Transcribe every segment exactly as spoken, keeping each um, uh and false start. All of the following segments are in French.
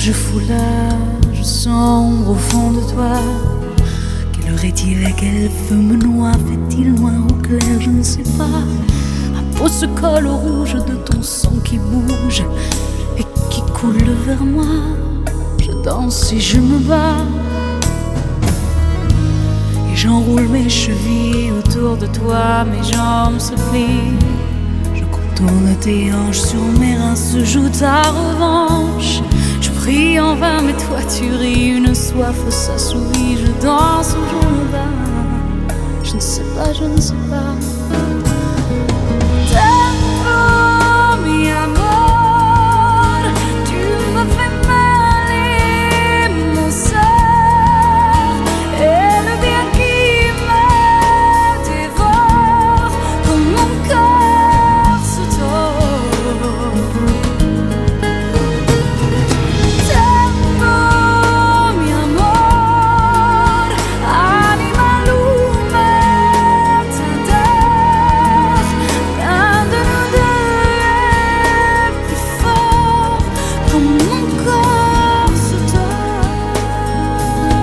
je foulage sombre au fond de toi. Quelle heure est-il et quel feu me noie? Fait-il noir ou clair? Je ne sais pas. Ma peau se colle au rouge de ton sang qui bouge et qui coule vers moi. Je danse et je me bats et j'enroule mes chevilles autour de toi. Mes jambes se plient, je contourne tes hanches, sur mes reins se joue ta revanche. Je prie en vain mais toi tu ris, une soif s'assouvit. Je danse ou je me bats, je ne sais pas, je ne sais pas. Tempo, mi amor, tu me fais mal et mon sort et le bien qui me dévore comme mon corps se tord. Tempo, mi amor, anima lume t'adore. L'un de nous deux est plus fort comme mon corps se tord.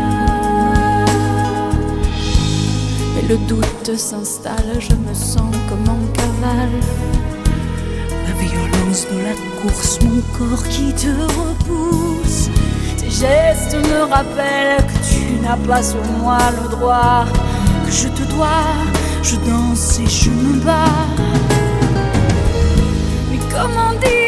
Mais le doute s'installe, je me sens comme en cavale. La violence de la course, mon corps qui te repousse. Tes gestes me rappellent que tu n'as pas sur moi le droit, que je te dois. Je danse et je me bats. Mais comment dire?